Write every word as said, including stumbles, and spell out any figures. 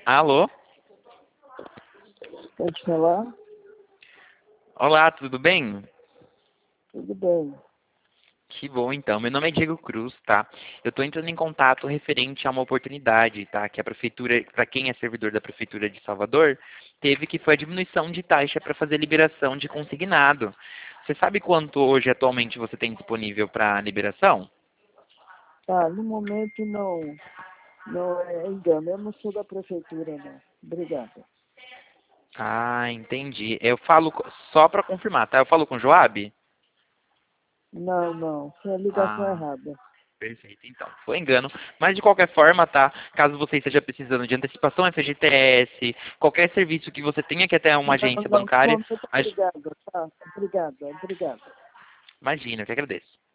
Alô? Pode falar? Olá, tudo bem? Tudo bem. Que bom, então. Meu nome é Diego Cruz, tá? Eu estou entrando em contato referente a uma oportunidade, tá? Que a prefeitura, para quem é servidor da prefeitura de Salvador, teve que foi a diminuição de taxa para fazer liberação de consignado. Você sabe quanto hoje atualmente você tem disponível para liberação? Ah, no momento não, não é engano. Eu não sou da prefeitura, não. Obrigado. Ah, entendi. Eu falo co- só para confirmar, tá? Eu falo com o Joab? Não, não. Foi a ligação Ah. errada. Perfeito, então, foi engano. Mas de qualquer forma, tá? Caso você esteja precisando de antecipação F G T S, qualquer serviço que você tenha que ir até uma Não, agência não. No bancária, momento, a- obrigado. Tá? Obrigado, obrigado. imagina, eu que agradeço.